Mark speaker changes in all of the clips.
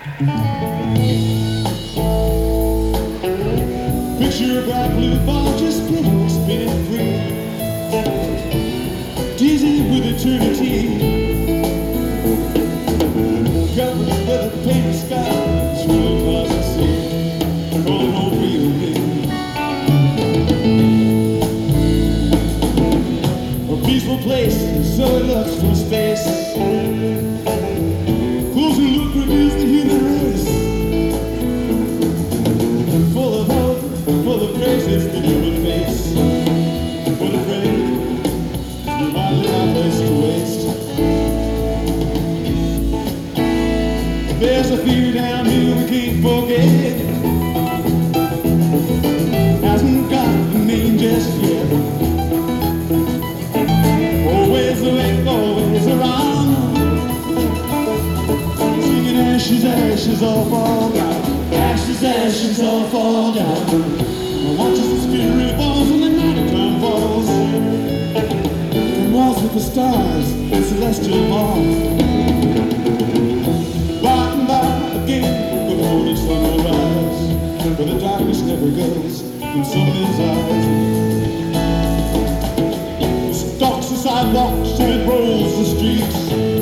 Speaker 1: Picture a bright blue ball just spinning free, dizzy with eternity. Covered with a painted sky, swirling across the sea, calling on real me. A peaceful place, so it looks from space. Closer look reveals the human race. Full of hope, full of grace, it's the human face. But afraid, you might live our place to waste. There's a fear down here we can't forget. Hasn't got a name just yet. Always awake, always around. Singing ashes, ashes, all fall down. Ashes, ashes, all fall down. I watch as the spirit falls when the night time falls. And walls with the stars, the celestial ball. Again, the morning sun will rise, but the darkness never goes from some men's eyes. It stalks the sidewalks and it rolls the streets,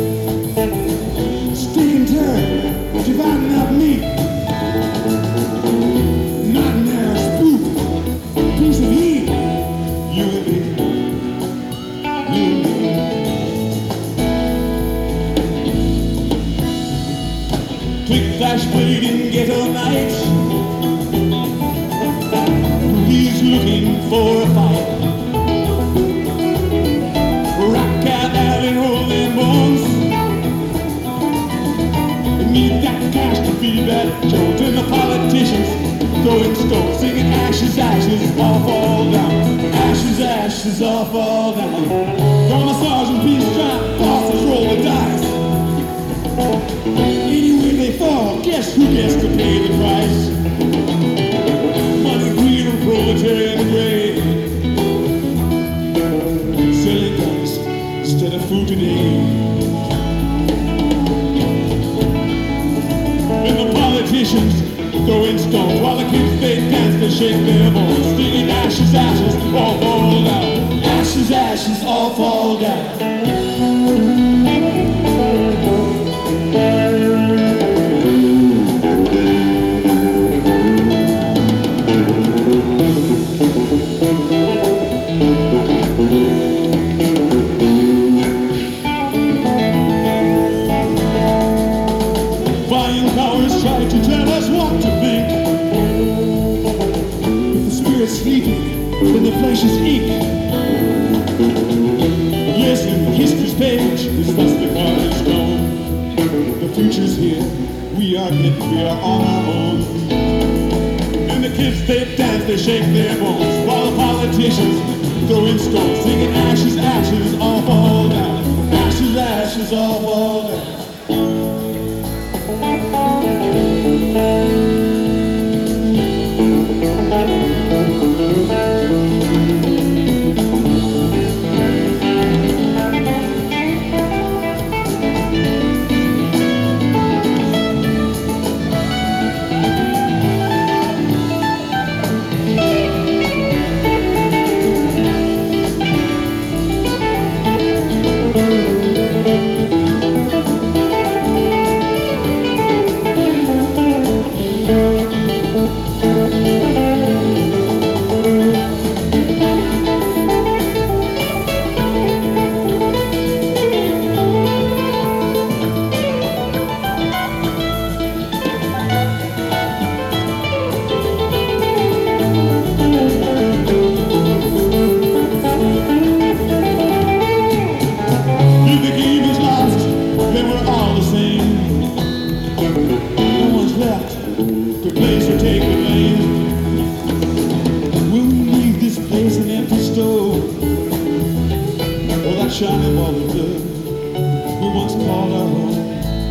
Speaker 1: stinking terror, dividing up meat. Nightmare, spook, piece of heat. You and me, you and me. Quick flash blade in ghetto night. He's looking for a fight. Rock cat alley rolling bones. Need that cash to feed that jolt. And the politicians throwing stones, singing ashes, ashes, all fall down. Ashes, ashes, all fall down. From the sergeant, peace strap, bosses roll the dice. Anyway they fall, guess who gets to pay the price? Money, greed, and proletarian grade. Selling guns instead of food today. And the politicians throwing stones while the kids they dance, they shake their bones. Singing ashes, ashes, all fall down. Ashes, ashes, all fall down. Flying powers try to tell us what to think. If the spirit's sleeping, then the flesh is ink. Yes, in history's page is thus the card is gone. The future's here, we are it, we are on our own. And the kids they dance, they shake their bones, while the politicians throwing stones, singing ashes, ashes, all fall down. Ashes, ashes, all fall down. Shining wall of blood we once called our home.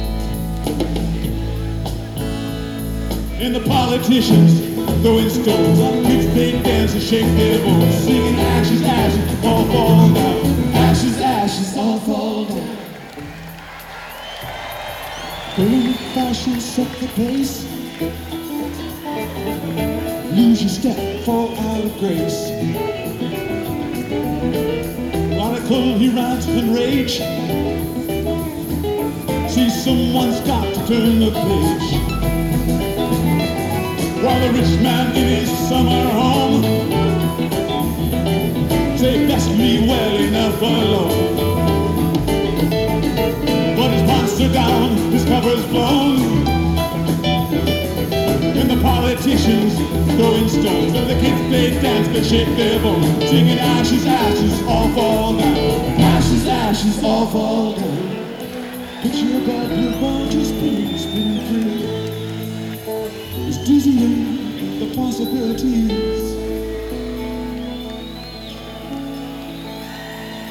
Speaker 1: And the politicians throwing stones on kids they dance and shake their bones, singing ashes, ashes, all fall down. Ashes, ashes, all fall down. fashion set the pace. Lose your step, fall out of grace. Chronicle, he writes in rage. See, someone's got to turn the page. While the rich man in his summer home say, best leave well enough alone. But his pants are down, his cover's blown, and the politicians throwing stones, and the kids they dance, they shake their bones, singing ashes, ashes, all fall down. Ashes, ashes, all fall down. Picture about your ball just spinning free. It's dizzying, the possibilities.